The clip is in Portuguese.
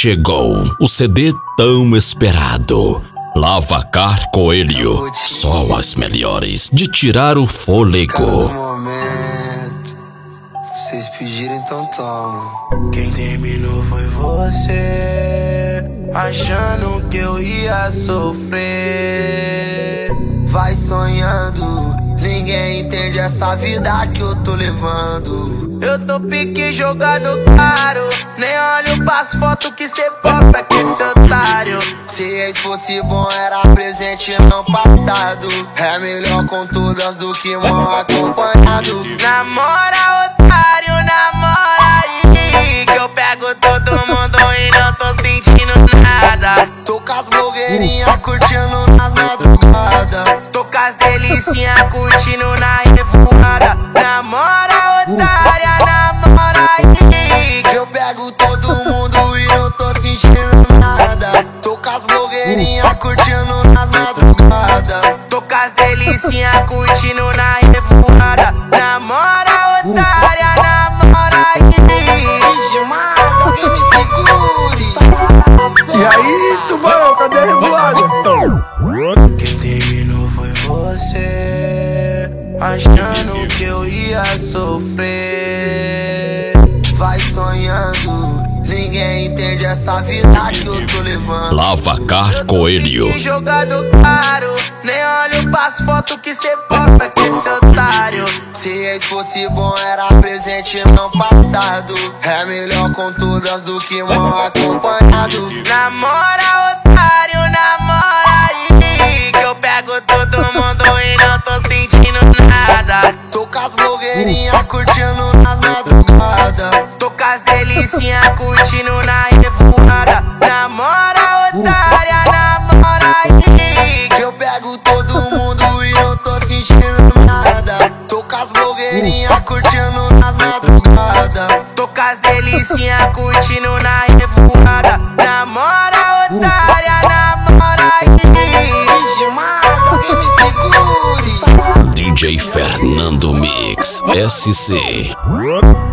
Chegou o CD tão esperado. Lavacar Coelho, só as melhores de tirar o fôlego. Vocês pediram, então toma. Quem terminou foi você, achando que eu ia sofrer. Vai sonhando, ninguém entende essa vida que eu tô levando. Eu tô pique jogado caro, nem olho pras fotos que cê posta com esse otário. Se ex fosse bom era presente não passado. É melhor com todas do que mal acompanhado. Namora otário, namora aí, que eu pego todo mundo e não tô sentindo nada. Tô com as blogueirinhas curtindo nas madrugadas. Tô com as delicinhas curtindo na revoada. Namora otária, namora aí, que eu pego todo mundo e não tô sentindo nada. Tô com as blogueirinhas curtindo nas madrugadas. Tô com as delicinhas curtindo na revoada. Namora otária, namora aí. Demais, alguém me segure. E aí, tubarão, cadê a revoada? Quem terminou foi você, achando que eu ia sofrer. Vai sonhando, ninguém entende essa vida que eu tô levando. Lavacar Coelho. Jogado caro, nem olho pras fotos que cê posta com esse otário. Se ex fosse bom era presente não passado. É melhor com todas do que mal acompanhado. Namora otário, namora aí, que eu pego todo mundo e não tô sentindo nada. Tô com as blogueirinhas curtindo nas madrugadas. Tô com as delicinhas curtindo na revoada. Namora otária, namora aí, que eu pego todo mundo e não tô sentindo nada. Tô com as blogueirinhas curtindo nas madrugadas. Tô com as delicinhas curtindo na revoada. Namora otária, namora aí. Demais, alguém me segure. DJ Fernando Mix SC.